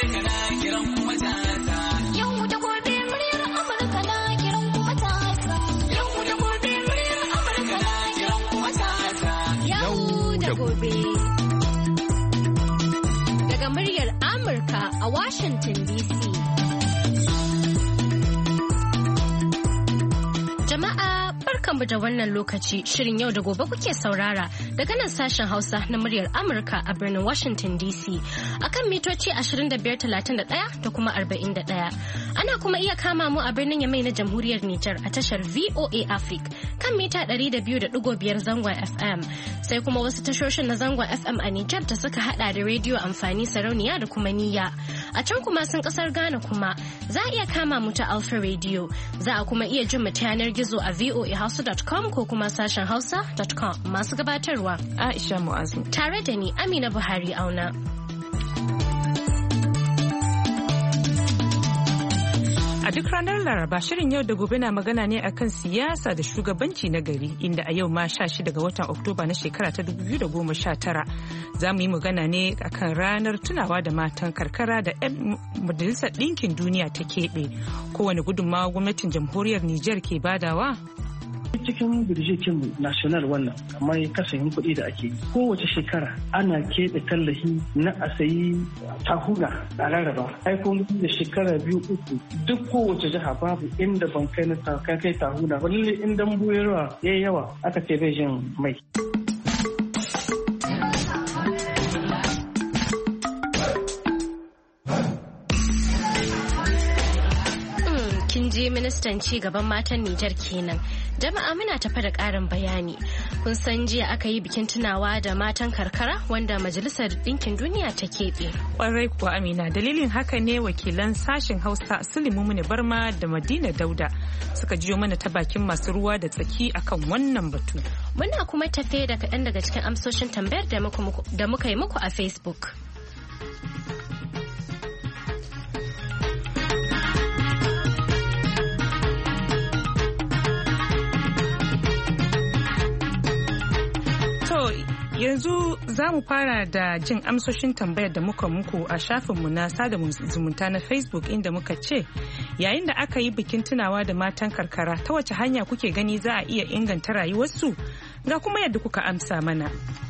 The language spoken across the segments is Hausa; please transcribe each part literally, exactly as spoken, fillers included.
Amurka na kiran kuma ta. Yau da gobe muryar Amurka na kiran kuma ta. Yau da gobe muryar Amurka na kiran kuma ta. Yau da gobe. Daga muryar Amurka a Washington D C. Jama'a barkanmu da wannan lokaci, shirin yau da gobe kuke saurara daga nan sashen Hausa na muryar Amurka a birnin Washington D C akan mitoci ashirin da biyar talatin da ɗaya da kuma arba'in da ɗaya. Ana kuma iya kama mu a birnin Yamai na Jamhuriyar Nijar a tashar V O A Africa kan mita ɗari da biyu da ɗigo biyar zangon F M, sai kuma wasu tashoshin na zangon F M a Nijar da suka hada da rediyo amfani sarauniya da kuma niyya. A can kuma sun kasar Ghana kuma za a iya kama mu ta Alpha Radio, za a kuma iya jin mu ta yanar gizo a v o a hausa dot com ko kuma sashen hausa dot com. Masu gabatarwa Aisha Mu'azu tare da ni Amina Buhari Auna. A duk ranar Laraba shirin yau da gobe na magana ne akan siyasa da shugabanci na gari, inda a yau ma sha shida ga watan Oktoba na shekara ta dubu biyu da goma sha tara za mu yi magana ne akan ranar tunawa da matan karkara da 'yan majalisar ɗinkin duniya ta keɓe. Kowane gudunmawa gwamnatin jamhuriyar Nijar ke badawa? Cikin birjikin national wannan kamar kasayin kuɗi da ake yi kowace shekara ana keɓe tallafi na a sayi tahuna a rarraba aikon da shekara biyu uku duk kowace jiha babu inda ban kai na kai tahuna ba lalle in dambu ya yawa aka ce bai jin mai. Je ministan ci gaban matan Nijar kenan. Jama'a muna tafa da ƙarin bayani. Kun san jiya aka yi bikin tunawa da matan karkara wanda Majalisar Ɗinkin Duniya ta keɓe. Ƙwarai kuwa Amina, dalilin haka ne wakilan sashen Hausa Sulimu Mune Barma da Madina Dauda suka jiyo mana ta bakin masu ruwa da tsaki akan wannan batu. Muna kuma tafe da kaɗan daga cikin amsoshin tambayar da muka yi muku a Facebook. Yanzu za mu fara da jin amsoshin tambayar da muka muku a shafinmu na sada zumunta na Facebook, inda muka ce yayin da aka yi bikin tunawa da matan karkara ta wace hanya kuke gani za a iya inganta rayuwarsu, ga kuma yadda kuka amsa mana.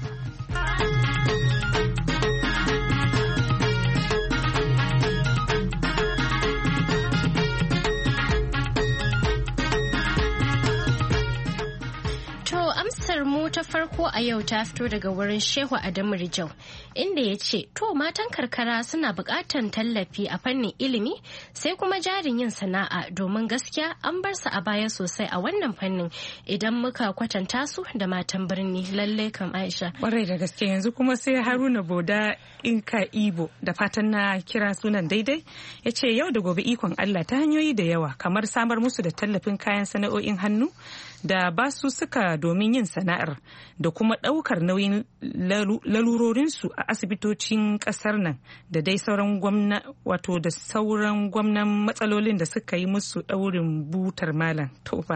mu ta farko a yau ta fito daga wurin Shehu Adamu Rijau, inda ya ce to matan karkara suna buƙatar tallafi a fannin ilimi sai kuma jarin yin sana'a, domin gaskiya an bar su a baya sosai a wannan fannin idan muka kwatanta su da matan birni. Lallai kam Aisha. Ƙwarai da gaske. Yanzu kuma sai Haruna Boda Inka Ibo, da fatan na kira sunan daidai, ya ce yau da gobe ikon Allah ta hanyoyi da yawa kamar samar musu da tallafin kayan sana'o'in hannu da ba su suka domin yin sana'ar da kuma ɗaukar nauyin lalurorinsu a asibitocin ƙasar nan da dai sauran gwamna wato da sauran gwamnan matsalolin da suka yi musu ɗaurin butar malam tofa.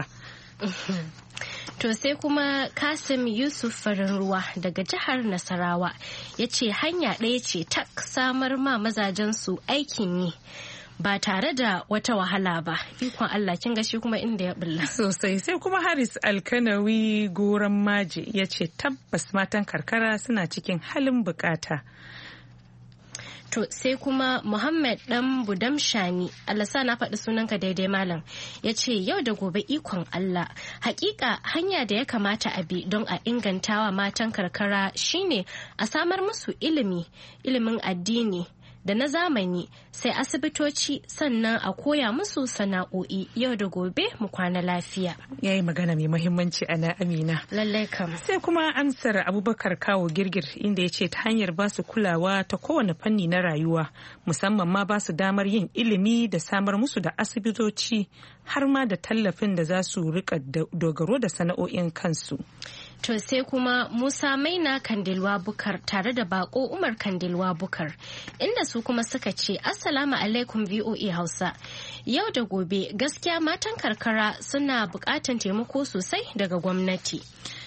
To sai kuma Kasim Yusuf Farin Ruwa daga jihar Nasarawa ya ce hanya ɗaya ce ta samar ma mazajensu aikin yi ba tare da wata wahala ba. Ikon Allah, kin ga shi kuma inda ya bulla sosai. Sai kuma Haris Alkanawi Goran Maje ya ce tabbas matan karkara suna cikin halin bukata. To sai kuma Muhammad Dan Budam Shani, Allah sa na faɗi sunanka daidai malam, ya ce yau da gobe ikon Allah. Hakika hanya da ya kamata a bi don a ingantawa matan karkara shine a samar musu ilimi, ilimin addini da na zamani, sai asibitoci, sannan a koya musu sana'o'i. Yau da gobe mu kwana lafiya. Ya yi magana mai mahimmanci ana Amina. Lallai kam. Sai kuma amsar Abubakar Kawo Girgir, inda ya ce ta hanyar ba su kulawa ta kowane fanni na rayuwa, musamman ma ba su damar yin ilimi da samar musu da asibitoci, har ma da tallafin da za su rika dogaro da sana'o'in kansu. To sai kuma Musa Maina Kandilwa Bukar tare da bako Umar Kandilwa Bukar, inda su kuma suka ce Assalamu alaikum V O A Hausa. Yau da gobe gaskiya matan karkara suna bukatan taimako sosai daga gwamnati.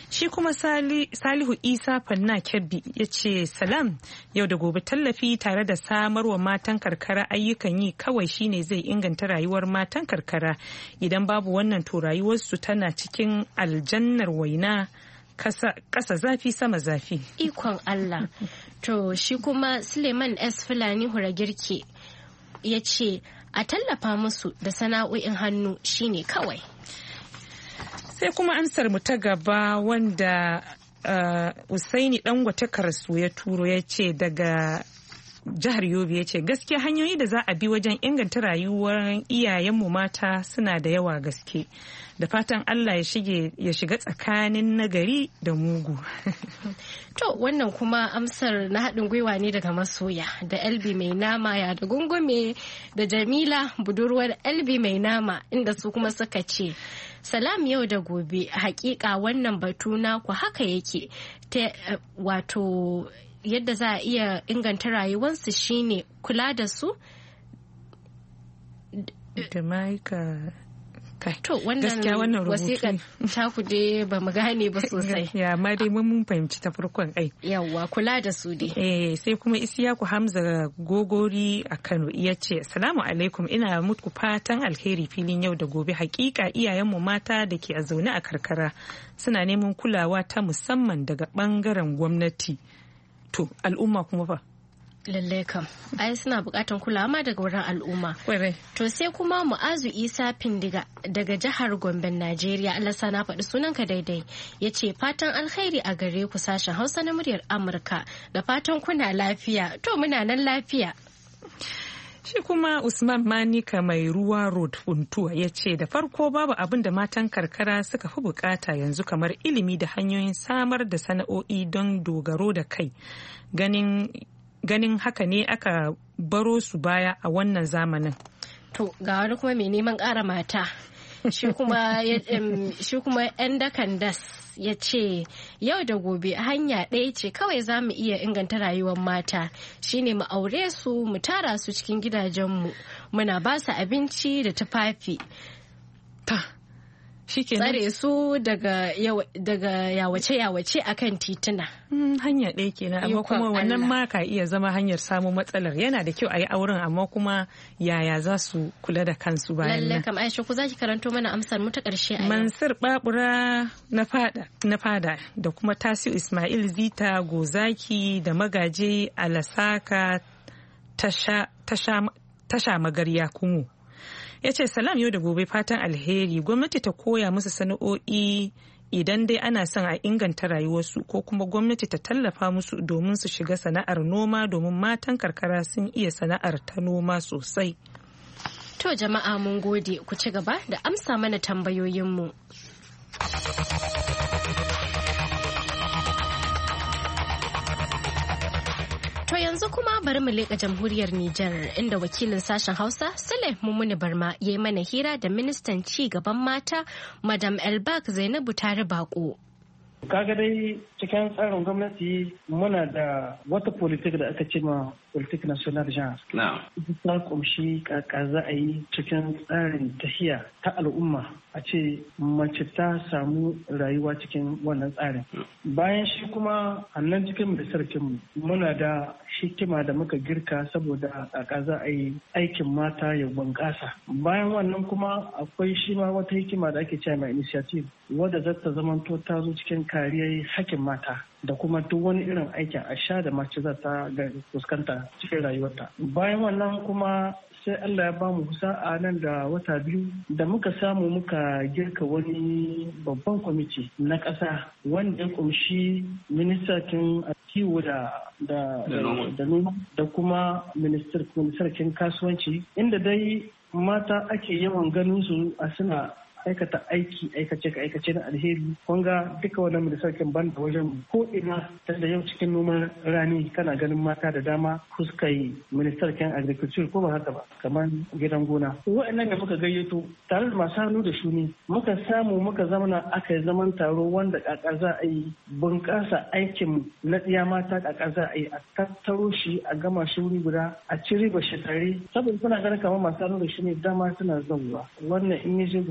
Shi kuma Salihu Isa Fanna Kebbi ya ce salam, yau da gobe tallafi tare da samarwa matan karkara ayyukan yi kawai shine zai inganta rayuwar matan karkara. Idan babu wannan to rayuwarsu tana cikin aljannar waina kasa zafi sama zafi. Ikon Allah. To shi kuma Suleiman S. Fulani Hura Girke ya ce a tallafa musu da sana'o'in hannu shine kawai. Sai kuma ansar mu ta gaba wanda uh, Usaini Dangote Karasu ya turo ya ce daga jihar Yobe ya ce gaskiya hanyoyi da za a bi wajen inganta rayuwar iyayenmu mata suna da yawa gaske. Da fatan Allah ya shige ya shiga tsakanin nagari da mugu. To wannan kuma amsar na haɗin gwiwa ne daga masoya da Elbi mai nama ya da gungume da Jamila budurwar Elbi mai nama inda su kuma suka ce salam yau da gobe hakika wannan batu naku haka yake ta wato yadda za a iya inganta rayuwarsu shine kula da su da maika to wannan wasiƙar taku dai ba mu gane ba sosai ya ma dai mun fahimci ta farkon ai yawwa kula da su dai eh sai kuma Isiyaku Hamza Gogori a Kano ya ce assalamu alaikum, ina muku fatan alheri filin yau da gobe. Hakika iyayenmu mata da ke a zaune a karkara suna neman kulawa ta musamman daga bangaren gwamnati. To al'umma kuma fa lallai kam ai suna bukatan kulawa ma daga wurin al'umma. To sai kuma Mu'azu Isa Findiga daga jihar Gombe Najeriya, Allah sana faɗi sunanka daidai, ya ce fatan alkhairi a gare ku sashen Hausa na muryar Amurka, da fatan kuna lafiya. To muna nan lafiya. Shi kuma Usman Manika mai ruwa road Funtuwa ya ce da farko babu abin da matan karkara suka fi bukata yanzu kamar ilimi da hanyoyin samar da sana'o'i don dogaro da kai. Ganin ganin haka ne aka baro su baya a wannan zamanin. To ga wani kuma mai neman ƙara mata shi kuma yan dakan das ya ce yau da gobe hanya ɗaya ce kawai za mu iya inganta rayuwar mata shine mu aure su mu tara su cikin gidajenmu muna ba su abinci da tufafi tsare su daga yawace-yawace a kan tituna. Hanya ɗaya kenan amma kuma wannan ma ka iya zama hanyar samun matsalar. Yana da kyau a yi auren amma kuma yaya za su kula da kansu bayan nan. Lallai kam Aisha ku za ki karanto mana amsar mu ta ƙarshe a yau. Mansur Babura na fada da kuma Tasiu Ismail Zita Gozaki da Magaje Alasaka tasha magarya kumu. Ya ce salam yau da gobe fatan alheri, gwamnati ta koya musu sana'o'i idan dai ana son a inganta rayuwarsu, ko kuma gwamnati ta tallafa musu domin su shiga sana'ar noma domin matan karkara sun iya sana'ar ta noma sosai. To jama'a mun gode, ku ci gaba da amsa mana tambayoyinmu. To yanzu kuma bari mu leƙa jamhuriyar Nijar inda wakilin sashen Hausa Sule Mumuni Barma ya yi mana hira da ministan ci gaban mata Madam Elbak Zainabu Tare Bako. Kaga dai cikin tsarin gwamnati muna da wata politik da aka ce ma politik national jihar. Ta kumshi kaka za a yi cikin tsarin tahiya ta al'umma a ce mace ta samu rayuwa cikin wannan tsarin. Bayan shi kuma annan cikin ministarkinmu muna da hikima da muka girka saboda kaka za a yi aikin mata ya bunƙasa. Bayan wannan kuma akwai shi ma wata hikima da ake cewa mai initiative wadda za ta zamanto ta zo cikin kariyar hakkin mata da kuma duk wani irin aikin asha da mace za ta fuskanta cikin rayuwarta. Bayan wannan kuma sai Allah ya bamu sa'a nan da wata biyu da muka samu muka girka wani babban kwamiti na ƙasa wanda ya kumshi ministan kiwo da da noma da kuma ministarkin kasuwanci, inda dai mata ake yawan ganin su a suna aikata aiki aikace aikace na alheri. Kunga duka wannan ministarkin ban da wajen ko ina da yau cikin noman rani kana ganin mata da dama fuskai ministarkin agriculture ko ba haka ba, kamar gidan gona. Wa'annan da muka gayyato tare da masu hannu da shuni muka samu muka zamana aka yi zaman taro wanda kaka za a yi bunƙasa aikin na tsiya mata, kaka za a yi a tattaro shi a gama shi wuri guda a ci riba shi tare, saboda kuna ganin kamar masu hannu da shuni dama suna zauwa wannan in yi je gundu ba sai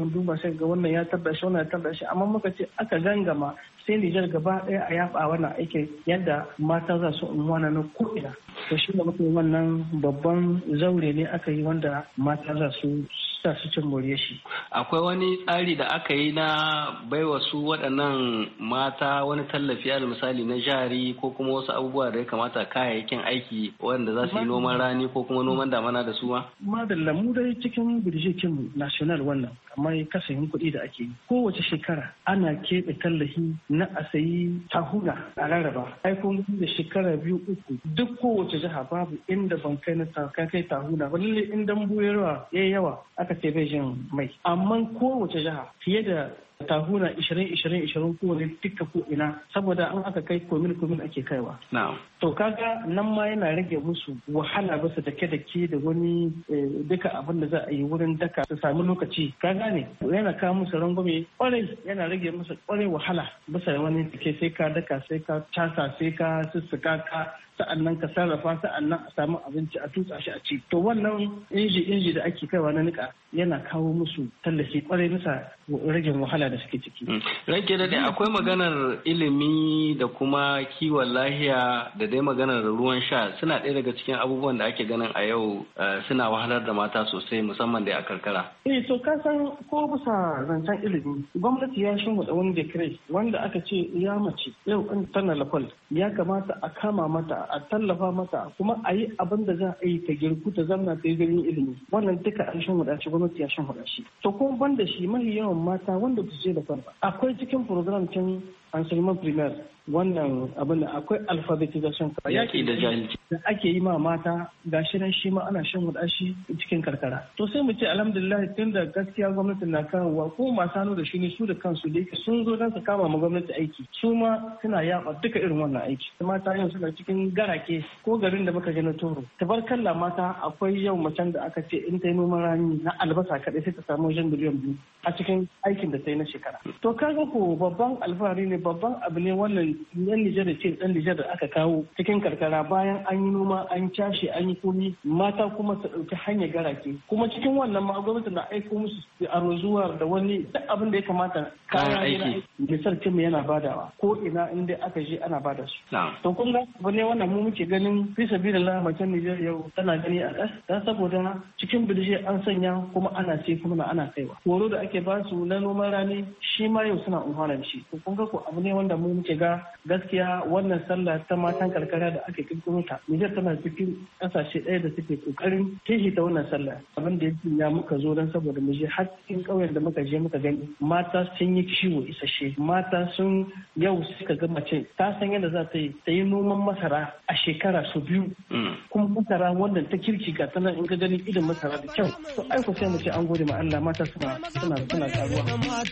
kai ga wannan ya tabba shi wannan ya tabba shi amma muka ce aka gangama sai Nijar gaba ɗaya a yaba wannan aikin yadda mata za su unwana na ko'ina. To shi da muka yi wannan babban zaure ne aka yi wanda mata za su sa su cin more shi. Akwai wani tsari da aka yi na baiwa su waɗannan mata wani tallafi al misali na jari ko kuma wasu abubuwa da ya kamata kayayyakin aiki wanda za su yi noman rani ko kuma noman damana da su ma? Madalla mu dai cikin birjikin national wannan kamar kasafin kuɗi da ake yi kowace shekara ana keɓe tallafi na a sayi tahuna a rarraba aikon da shekara biyu uku duk kowace jiha babu inda ban kai na kai tahuna ba lalle in dambu ya yawa aka ce bai jin mai amma kowace jiha fiye da tahuna ishirin ishirin ishirin kowane duka ko ina saboda an aka kai komin komin ake kaiwa. To kaga nan ma yana rage musu wahala bisa dake dake da wani duka abin da za a yi wurin daka su sami lokaci ka gane yana kawo musu rangwame kwarai yana rage musu kwarai wahala bisa wani dake sai ka daka sai ka casa sai ka sussuka ka sa'annan ka sarrafa sa'annan a samu abinci a tutsa shi a ci to wannan inji inji da ake kaiwa na nika yana kawo musu tallafi kwarai bisa rage wahala da suke ciki. Ranke da dai akwai maganar ilimi da kuma kiwon lahiya da dai maganar ruwan sha suna ɗaya daga cikin abubuwan da ake ganin a yau suna wahalar da mata sosai musamman da a karkara. Eh to ka san ko bisa zancen ilimi gwamnati ya shimfiɗa wani decree wanda aka ce ya mace yau in tana lakwal ya kamata a kama mata a tallafa mata kuma a yi abin da za a yi ta girku ta zamna ta yi ganin ilimi wannan duka an shimfiɗa shi gwamnati ya shimfiɗa shi. To kuma ban da shi mafi yawan mata wanda ba su je da ba akwai cikin program cin enseignement primaire wannan abin da akwai alphabetization yaki da jahilci da ake yi ma mata gashi nan shi ma ana shan wuɗa shi cikin karkara to sai mu ce alhamdulillah tun da gaskiya gwamnati na kawowa ko masu hannu da shi ne su da kansu da sun zo don su kama ma gwamnati aiki su ma suna yaba duka irin wannan aiki mata yau suna cikin garake ko garin da muka je na toro tabarkalla mata akwai yau macen da aka ce in ta yi noman rani na albasa kaɗai sai ta samu wajen miliyan biyu a cikin aikin da ta yi na shekara to kaga ko babban alfahari ne babban abu ne wannan yan Nijar da ce dan Nijar da aka kawo cikin karkara bayan an yi noma an cashe an yi komi mata kuma su ɗauki hanyar garake kuma cikin wannan ma gwamnati na aiko musu aro zuwa da wani duk abin da ya kamata kayan aiki misal mu yana badawa ko ina inda aka je ana bada su to kun ga abu ne wannan mu muke ganin fi sabilillah macen Nijar yau tana gani a ƙas dan saboda cikin bilje an sanya kuma ana sai kuma ana kaiwa horo da ake ba su na noman rani shi ma yau suna umhanar shi to kun ga ko abu ne wanda mu muke ga gaskiya wannan sallah ta matan karkara da aka kirkiro ta Nijar tana cikin kasashe ɗaya da suke kokarin kishi ta wannan sallah abin da yake ya muka zo dan saboda mu je har cikin ƙauyen da muka je muka gani mata sun yi kiwo isasshe mata sun yau suka ga mace ta san yadda za ta yi ta yi noman masara a shekara su biyu kuma masara wannan ta kirki ga tana in ka gani irin masara da kyau to ai ko sai mu ce an gode ma Allah mata suna suna suna karuwa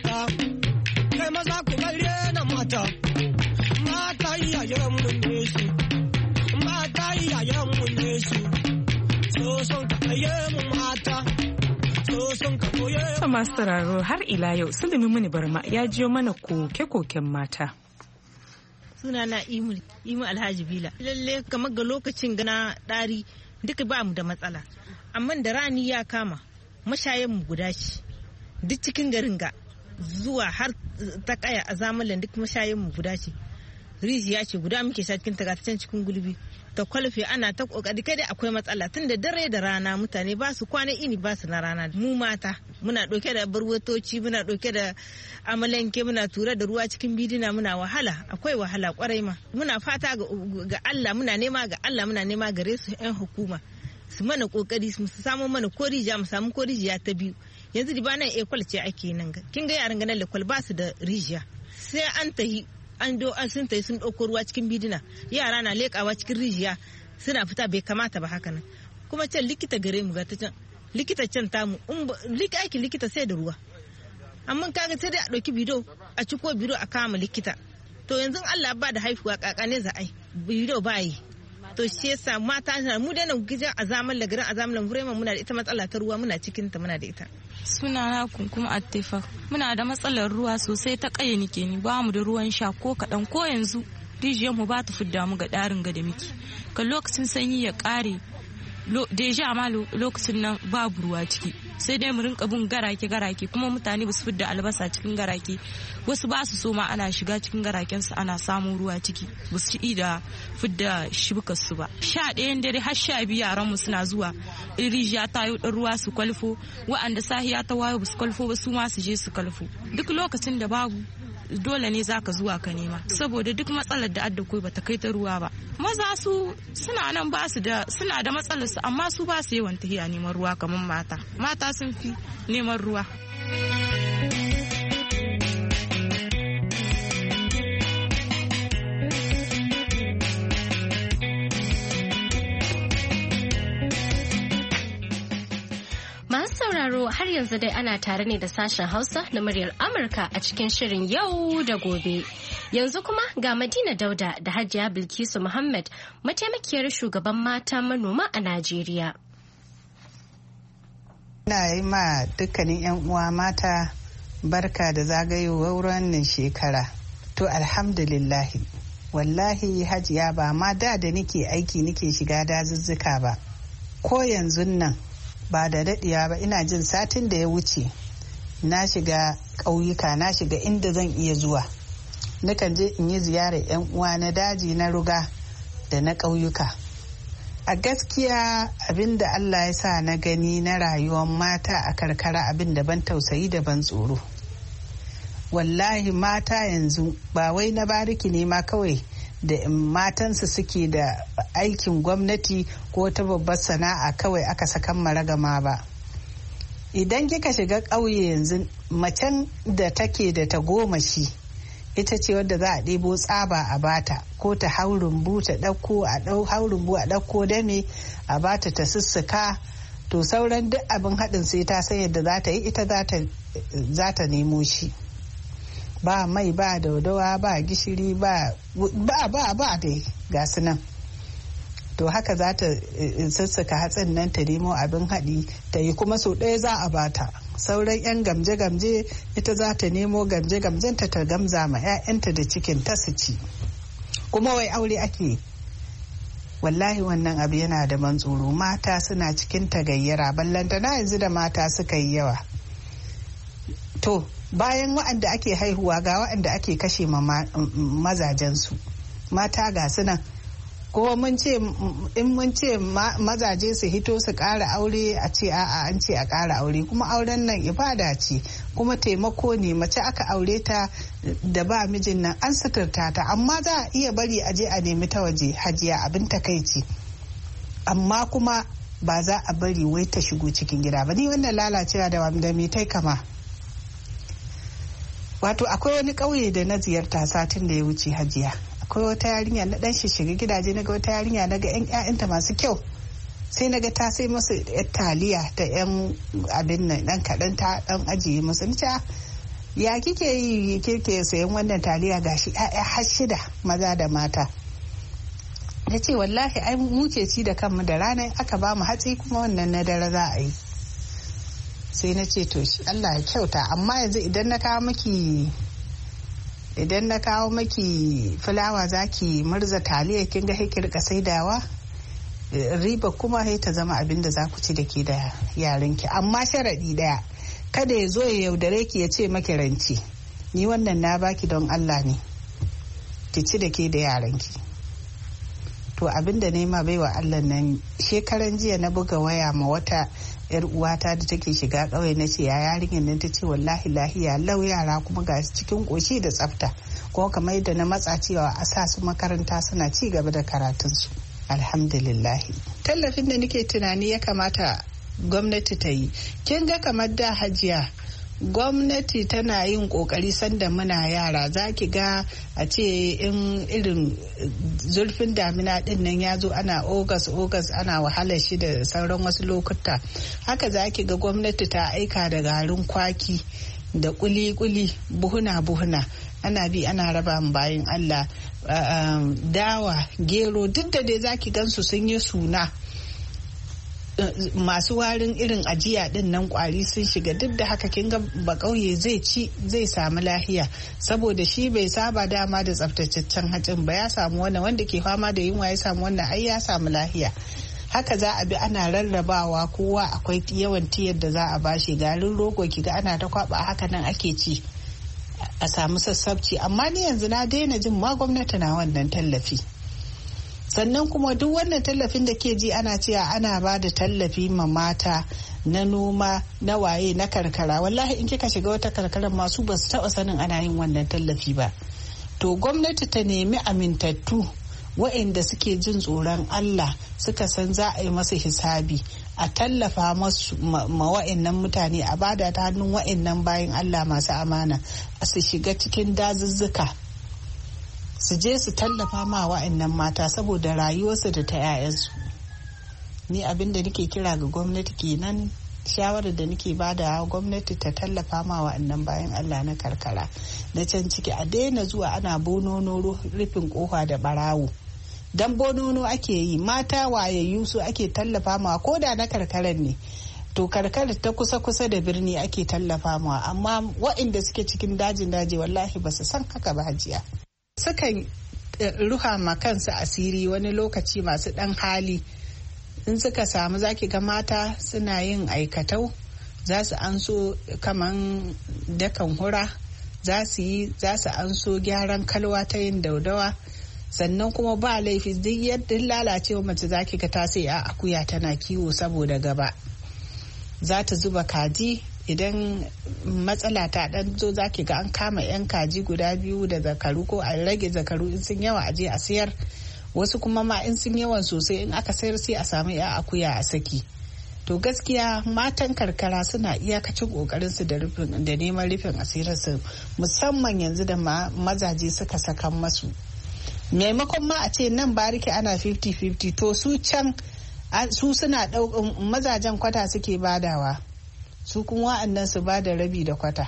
kai maza ku bare na mata mata iyayen mu ne su mata iyayen mu ne su so son ka kaye mu mata so son ka koye masu sauraro har ila yau Sulemi Muni Barma ya jiyo mana koke-koken mata. Suna na Imu Imu Alhaji Bila lalle kamar ga lokacin gana ɗari duka ba mu da matsala amma da rani ya kama mashayen mu guda shi duk cikin garin ga zuwa har ta kaya a zamanin duk mashayen mu guda ce rijiya ce guda muke sha cikin tagatacen cikin gulbi ta kwalfe ana ta kokari kai dai akwai matsala tun da dare da rana mutane ba su kwana ini ba su na rana mu mata muna dauke da barwatoci muna dauke da amalanke muna tura da ruwa cikin bidina muna wahala akwai wahala kwarai ma muna fata ga Allah muna nema ga Allah muna nema gare su yan hukuma su mana kokari su samu mana korija mu samu korijiya ta biyu yanzu di bana ekwal ce ake nan ga kin ga yaran ganan lekwal ba su da rijiya sai an tahi an do an sun tayi sun dauko ruwa cikin bidina yara na lekawa cikin rijiya suna fita bai kamata ba haka nan kuma can likita gare mu ga ta can likita can tamu in lika aikin likita sai da ruwa amma kaga sai dai a dauki bido a ciko bido a kama likita to yanzu Allah ba da haifuwa kakane za ai bido ba yi to shi yasa mata mu da nan gidan azaman lagarin azaman vraiment muna da ita matsala ta ruwa muna cikin ta muna da ita suna na kunkuma attifa muna da matsalar ruwa sosai ta kaye nike ni ba mu da ruwan sha ko kadan ko yanzu rijiyar mu ba ta fidda mu ga darin ga da miki kan lokacin sanyi ya kare deja ma lokacin nan babu ruwa ciki sai dai mu rinka bin garake garake kuma mutane ba su fidda albasa cikin garake, wasu ba su so ma ana shiga cikin garaken su ana samun ruwa ciki, ba su ci da fidda shibukar su ba. Sha ɗayan dare har sha biyu yaran mu suna zuwa in rijiya ta yi ruwa su kwalfo, wa'anda sahiya ta wayo ba su kwalfo ba su ma su je su kwalfo. Duk lokacin da babu dole ne zaka zuwa ka nema, saboda duk matsalar da adda koi bata kai ta ruwa ba. Maza su suna nan ba su da suna da matsalar su, amma su ba su yawan tahiya neman ruwa kamar mata. Mata sun fi neman ruwa. sauraro har yanzu dai ana tare ne da sashen Hausa na muryar Amurka a cikin shirin yau da gobe. Yanzu kuma ga Madina Dauda da Hajiya Bilkisu Muhammad, mataimakiyar shugaban mata manoma a Najeriya. Ina yi ma dukkanin 'yan uwa mata barka da zagayowar wannan shekara. To alhamdulillahi, wallahi Hajiya ba ma da da nike aiki nike shiga dazuzzuka ba. Ko yanzu nan ba da daɗiya ba, ina jin satin da ya wuce na shiga ƙauyuka, na shiga inda zan iya zuwa. Nakan je in yi ziyarar 'yan uwa na daji, na ruga da na ƙauyuka. A gaskiya abin da Allah ya sa na gani na rayuwar mata a karkara abin da ban tausayi da ban tsoro. Wallahi mata yanzu ba wai na bariki ne ma kawai da matansu suke da aikin gwamnati ko ta babbar sana'a kawai aka sakan maragama ba. Idan kika shiga ƙauye yanzu, macen da take da ta goma shi ita ce wadda za a ɗebo tsaba a bata, ko ta haurumbu ta ɗauko a ɗau haurumbu a ɗauko dame a bata ta sussuka. To sauran duk abin haɗin sai ta san yadda za ta yi, ita za ta nemo shi. Ba mai, ba daudawa, ba gishiri, ba ba ba ba dai ga su nan. To haka za ta sassaka hatsin nan ta nemo abin haɗi ta yi, kuma sau ɗaya za a bata. Sauran 'yan gamje-gamje ita za ta nemo gamje-gamjenta ta gamza ma 'ya'yanta da cikin ta su ci. Kuma wai aure ake. Wallahi wannan abu yana da ban tsoro. Mata suna cikin tagayyara, ballanta na yanzu da mata suka yi yawa. To bayan wa'anda ake haihuwa ga wa'anda ake kashe ma mazajensu. Mata ga su nan. Kuma mun ce in mun ce mazaje su hito su ƙara aure, a ce a'a an ce a ƙara aure, kuma auren nan ibada ce kuma taimako ne. Mace aka aure ta da ba mijin nan an suturta ta, amma za a iya bari a je a nemi ta waje. Hajiya, abin takaici. Amma kuma ba za a bari wai ta shigo cikin gida ba. Ni wannan lalacewa da wanda me tai kama. Wato akwai wani ƙauye da na ziyarta satin da ya wuce, Hajiya. Akwai wata yarinya na dan shiga gidaje, naga wata yarinya naga yan ƴaƴanta masu kyau, sai naga ta sai musu yar taliya ta yan abin nan dan kadan ta dan ajiye musu. Nace ya kike yi kike sayan wannan taliya gashi ƴaƴa har shida maza da mata? Nace wallahi ai mu ke ci da kanmu, da rana aka ba mu hatsi kuma wannan na dare za a yi. Sai na ce to shi Allah ya kyauta, amma yanzu idan na kawo miki idan na kawo maki fulawa zaki murza taliya, kin ga sai ki rika saidawa, riba kuma sai ta zama abin da za ku ci da ke da yaranki. Amma sharadi daya, kada ya zo ya yaudare ki ya ce maki ranci, ni wannan na baki don Allah ne ki ci da ke da yaranki. To abin da nema baiwa Allah nan, shekaran jiya na buga waya ma wata yar uwata da take shiga ƙauye, na ce ya yarinyar nan, ta ce wallahi lahiya lau, yara kuma ga cikin ƙoshi da tsafta, kuma kamar yadda na matsa cewa a sa su makaranta suna ci gaba da karatunsu. Alhamdulillahi. Tallafin da nake tunani ya kamata gwamnati ta yi, kin ga kamar da Hajiya, gwamnati tana yin kokari sanda muna yara. Za ki ga a ce in irin zurfin damina din nan ya zo, ana ogas ogas ana wahalar shi da sauran wasu lokuta, haka za ki ga gwamnati ta aika da garin kwaki da kuli-kuli buhuna buhuna, ana bi ana raba bayan Allah. Dawa, gero, duk da dai za ki gansu sun yi suna, masu warin irin ajiya din nan kwari sun shiga. Duk da haka kin ga ba kauye zai ci, zai samu lahiya, saboda shi bai saba dama da tsaftataccen hatsin ba. Ya samu wannan, wanda ke fama da yunwa ya samu wannan, ai ya samu lahiya. haka za a bi ana rarrabawa kowa akwai yawan tiyar da za a bashi. Garin rogo kiga ana ta kwaba haka nan ake ci a samu sassabci. Amma ni yanzu na daina jin ma gwamnati na wannan tallafi. Sannan kuma duk wannan tallafin da ke ji ana cewa ana ba da tallafi ma mata na noma na waye na karkara, wallahi in kika shiga wata karkarar masu ba su taɓa sanin ana yin wannan tallafi ba. To gwamnati ta nemi amintattu wa'inda suke jin tsoron Allah suka san za a yi masu hisabi a tallafa masu ma wa'innan mutane a bada ta hannun wa'innan bayan Allah masu amana a su shiga cikin dazuzzuka su je su tallafa ma wa'annan mata saboda rayuwarsu da ta 'ya'yansu. Ni abin da nake kira ga gwamnati kenan, shawarar da nake bada gwamnati ta tallafa ma wa'annan bayan Allah na karkara na can ciki, a daina zuwa ana bonono rufin kofa da barawo. Dan bonono ake yi, mata wayayyu su ake tallafa ma, ko da na karkaran ne. To karkar ta kusa-kusa da birni ake tallafa ma, amma wa'inda suke cikin dajin daji wallahi ba su san haka ba hajiya. Sukan ruha ma kansu asiri wani lokaci masu ɗan hali in suka samu, zaki ga mata suna yin aikatau, za su anso kaman dakan hura, za su yi za su anso gyaran kalwa ta yin daudawa. Sannan kuma ba laifi duk yadda lalacewa mace zaki ga ta sai a akuya tana kiwo saboda gaba. Za ta zuba kaji, idan matsala ta dan zo zaki ga an kama yan kaji guda biyu da zakaru, ko a rage zakaru in sun yawa a je a sayar. Wasu kuma ma in sun yawan sosai in aka sayar sai a samu ya akuya a saki. To gaskiya matan karkara suna iyakacin kokarin su da rufin da neman rufin asirinsu, musamman yanzu da mazaje suka sakan masu. Maimakon ma a ce nan bariki ana fifty fifty, to su can su suna daukan mazajen kwata suke badawa, su kuma wa'annan su bada rabi da kwata.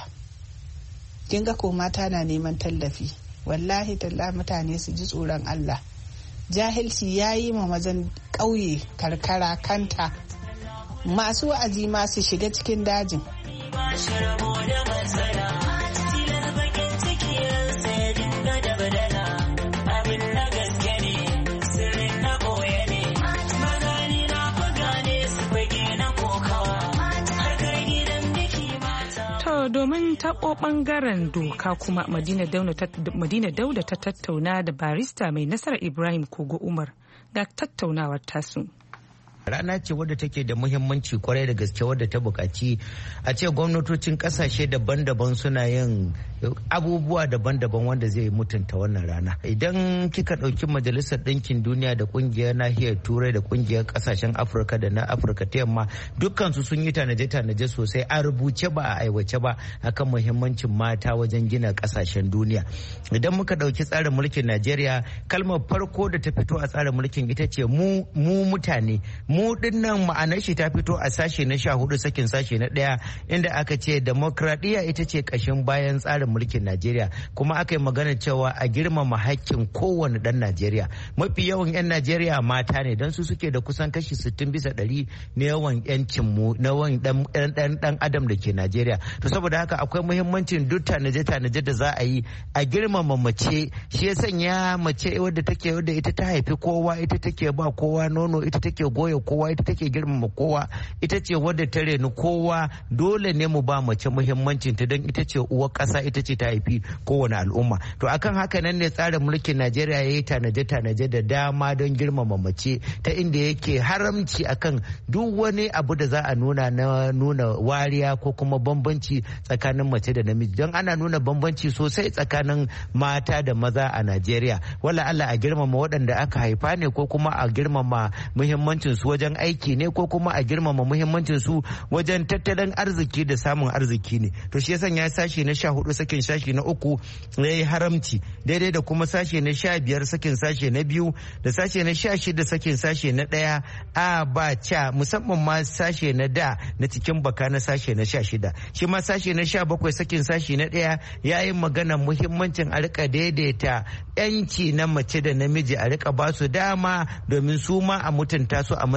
Kin ga ko mata na neman tallafi, wallahi talla mutane su ji tsoron Allah. Jahilci ya yi ma mazan ƙauye karkara kanta, masu wa'azi ma su shiga cikin dajin. Domin taɓo ɓangaren doka kuma Madina Dauda ta tattauna da barista mai Nasara Ibrahim Kogo Umar ga tattaunawar tasu. Rana ce wadda take da muhimmanci kwarai da gaske, wadda ta buƙaci a ce gwamnatocin ƙasashe daban-daban suna yin abubuwa daban-daban wanda zai mutunta wannan rana. Idan kika ɗauki Majalisar Ɗinkin Duniya da ƙungiyar Nahiyar Turai da ƙungiyar ƙasashen Afirka da na Afirka ta Yamma, dukkansu sun yi tanaje-tanaje sosai a rubuce ba a aiwace ba akan muhimmancin mata wajen gina ƙasashen duniya. Idan muka ɗauki tsarin mulkin Najeriya, kalmar farko da ta fito a tsarin mulkin ita ce mu mu mutane. Mu dinnan ma'anar shi ta fito a sashe na sha hudu sakin sashe na ɗaya, inda aka ce demokradiyya ita ce ƙashin bayan tsarin mulkin Najeriya, kuma aka yi magana cewa a girmama haƙƙin kowane ɗan Najeriya. Mafi yawan 'yan Najeriya mata ne, don su suke da kusan kashi sittin bisa ɗari na yawan 'yancin mu na yawan ɗan adam da ke Najeriya. To saboda haka akwai muhimmancin duk tanaje-tanaje da za a yi a girmama mace. Shi ya sanya mace wadda take wadda ita ta haifi kowa, ita take ba kowa nono, ita take goya kowa, ita take girmama kowa, ita ce wadda ta reni kowa. Dole ne mu ba mace muhimmancin ta, don ita ce uwar ƙasa, ita ce ta haifi kowane al'umma. To akan haka nan ne tsarin mulkin Najeriya ya yi tanaje-tanaje da dama don girmama mace, ta inda yake haramci akan duk wani abu da za a nuna na nuna wariya ko kuma bambanci tsakanin mace da namiji, don ana nuna bambanci sosai tsakanin mata da maza a Najeriya. Wala Allah a girmama waɗanda aka haifa ne, ko kuma a girmama muhimmancin su wajen aiki ne, ko kuma a girmama muhimmancin su wajen tattalin arziki da samun arziki ne. To shi yasa ya sashi na sha hudu sakin sashi na uku ya yi haramci, daidai da kuma sashe na sha biyar sakin sashe na biyu da sashe na sha shida sakin sashe na ɗaya a ba ca, musamman ma sashe na da na cikin baka na sashe na sha shida. Shi ma sashe na sha bakwai sakin sashe na ɗaya ya yi magana muhimmancin a rika daidaita yanci na mace da namiji, a rika ba su dama domin su ma a mutunta su a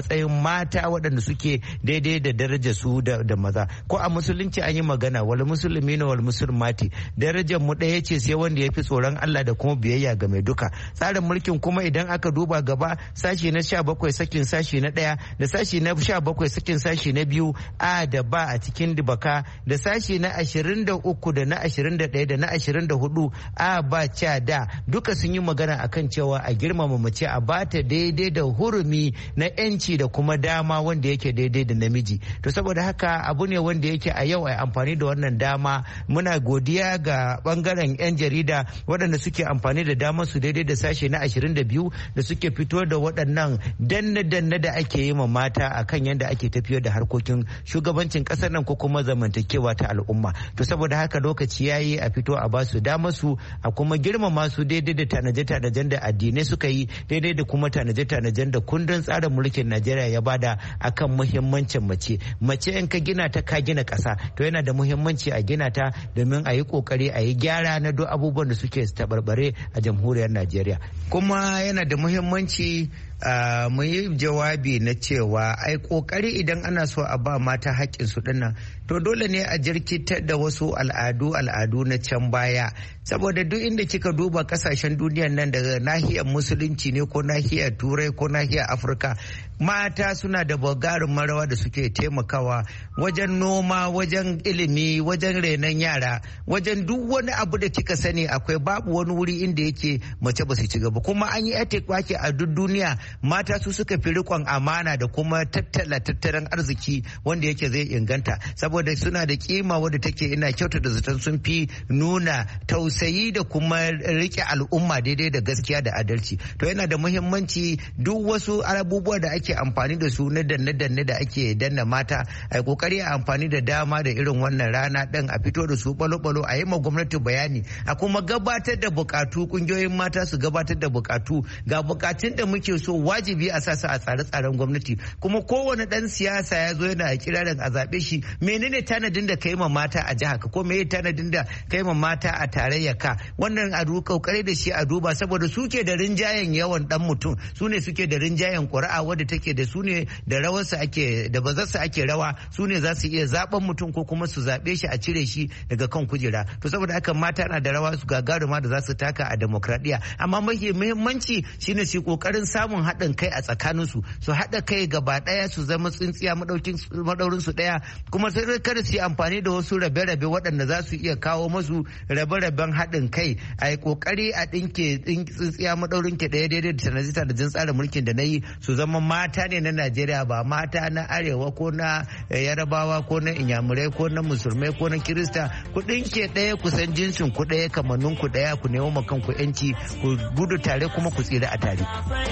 matsayin mata waɗanda suke daidai da darajar su da maza. Ko a musulunci an yi magana wal musulmina wal musulmati, darajar mu ɗaya ce sai wanda ya fi tsoron Allah da kuma biyayya ga mai duka. Tsarin mulkin kuma idan aka duba gaba sashi na sha bakwai sakin sashi na ɗaya da sashi na sha bakwai sakin sashi na biyu a da ba a cikin dibaka da sashi na ashirin da uku da na ashirin da ɗaya da na ashirin da hudu a ba ca da duka sun yi magana akan cewa a girmama mace a bata daidai da hurumi na yanci da kuma dama wanda yake daidai da namiji. To saboda haka abu ne wanda yake a yau a amfani da wannan dama muna godiya ga bangaren yan jarida waɗanda suke amfani da damar su daidai da sashe na ashirin da biyu da suke fito da waɗannan danne-danne da ake yi ma mata akan yadda ake tafiyar da harkokin shugabancin ƙasar nan ko kuma zamantakewa ta al'umma. To saboda haka lokaci yayi a fito a basu damar su a kuma girmama su daidai da tanaje-tanajen da addinai suka yi daidai da kuma tanaje-tanajen da kundin tsarin mulkin Najeriya ya bada akan muhimmancin mace. Mace in ka gina ta ka gina ƙasa, to yana da muhimmanci a gina ta domin a yi kokari a yi gyara na duk abubuwan da suke tabarbare a jamhuriyar Najeriya. Kuma yana da muhimmanci Uh, mu yi jawabi na cewa ai kokari idan ana so a ba mata haƙƙin su dinnan to dole ne a jirkitar da wasu al'adu al'adu na can baya, saboda duk inda kika duba kasashen duniya nan daga nahiyar musulunci ne ko nahiyar turai ko nahiyar afirka, mata suna da bagarin marawa da suke taimakawa wajen noma, wajen ilimi, wajen renon yara, wajen duk wani abu da kika sani akwai, babu wani wuri inda yake mace ba su ci gaba. Kuma an yi atikwaki a duk duniya mata su suka fi rikon amana da kuma tattala tattalin arziki wanda yake zai inganta, saboda suna da kima wadda take ina kyauta da zaton sun fi nuna tausayi da kuma rike al'umma daidai da gaskiya da adalci. To yana da muhimmanci duk wasu abubuwa da ake amfani da su na danne-danne da ake danna mata a kokari a amfani da dama da irin wannan rana ɗin a fito da su balo-balo a yi ma gwamnati bayani a kuma gabatar da bukatu, kungiyoyin mata su gabatar da bukatu ga bukatun da muke so wajibi a sasa a tsare-tsaren gwamnati. Kuma kowane dan siyasa ya zo yana kirarin a zaɓe shi, menene tanadin da kai ma mata a jiha ka ko meye tanadin da kai ma mata a tarayya ka, wannan a kokari da shi a duba, saboda suke da rinjayen yawan dan mutum, su ne suke da rinjayen ƙuri'a wadda take da su ne da rawarsa ake da bazarsa ake rawa, su ne za su iya zaben mutum ko kuma su zaɓe shi a cire shi daga kan kujera. To saboda haka mata na da rawa su gagaruma da za su taka a demokradiyya, amma mafi muhimmanci shine su kokarin samun haɗin kai a tsakaninsu, su haɗa kai gaba ɗaya su zama tsintsiya madaurin su ɗaya, kuma sai kada su yi amfani da wasu rabe-rabe waɗanda za su iya kawo masu rabe-raben haɗin kai. A yi ƙoƙari a ɗinke tsintsiya madaurin ke ɗaya daidai da tanazita da jin tsarin mulkin da na yi, su zama mata ne na Najeriya ba mata na arewa ko na yarabawa ko na inyamurai ko na musulmai ko na kirista. Ku ɗinke ɗaya, ku san jinsin ku ɗaya, kamannin ku ɗaya, ku nemo ma kanku yanci, ku gudu tare kuma ku tsira a tare.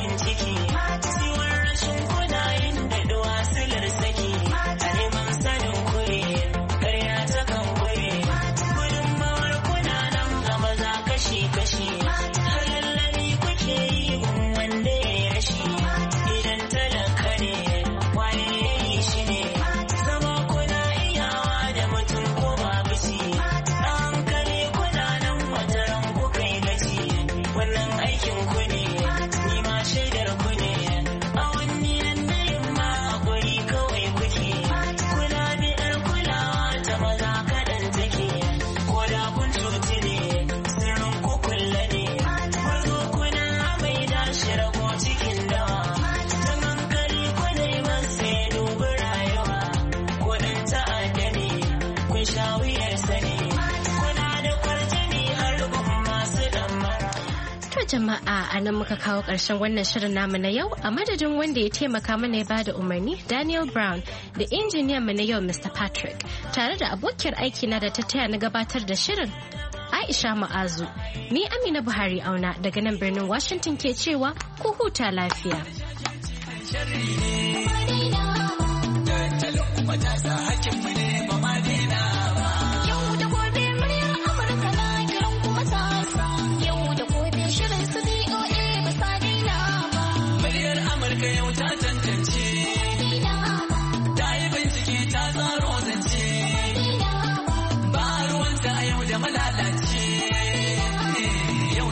Jama'a a nan muka kawo ƙarshen wannan shirin namu na yau, a madadin wanda ya taimaka mana ya bada umarni Daniel Brown da injiniyan mu na yau Mister Patrick, tare da abokiyar aiki na da ta taya na gabatar da shirin Aisha Ma'azu. Ni Amina Buhari Auna daga nan birnin Washington ke cewa ku huta lafiya.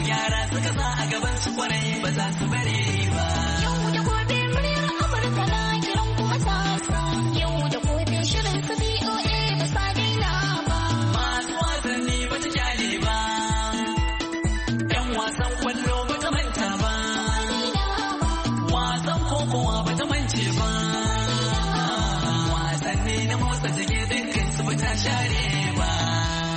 Ba za su bare ba. Yau da gobe muryar Amurka na wasanni na motsa jiki dukkan su ba ta share ba.